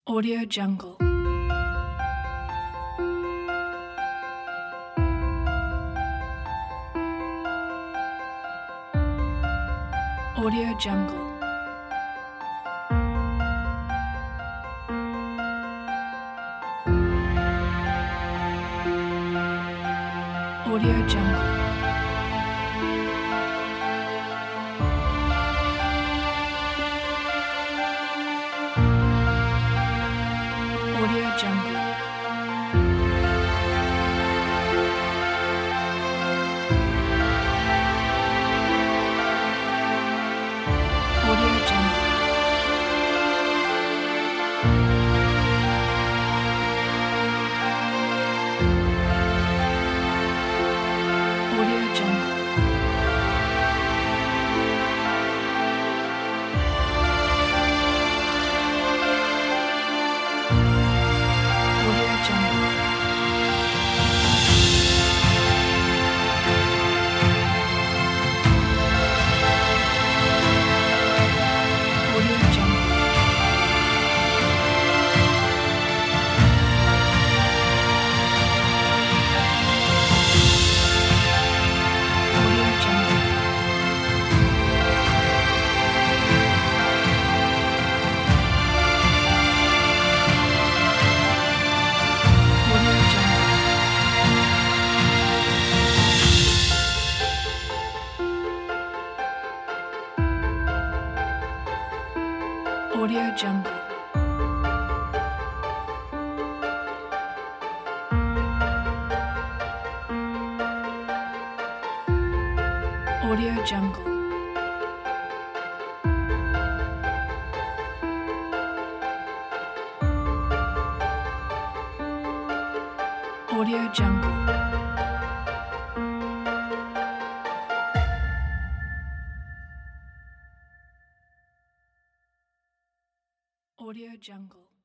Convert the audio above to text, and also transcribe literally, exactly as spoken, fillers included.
Audio Jungle. Audio Jungle. Audio Jungle. Audio Jungle. Audio Jungle. Audio Jungle. Audio Jungle. Audio Jungle. Audio Jungle. Audio Jungle. Audio Jungle. Audio Jungle. Audio Jungle. Audio Jungle.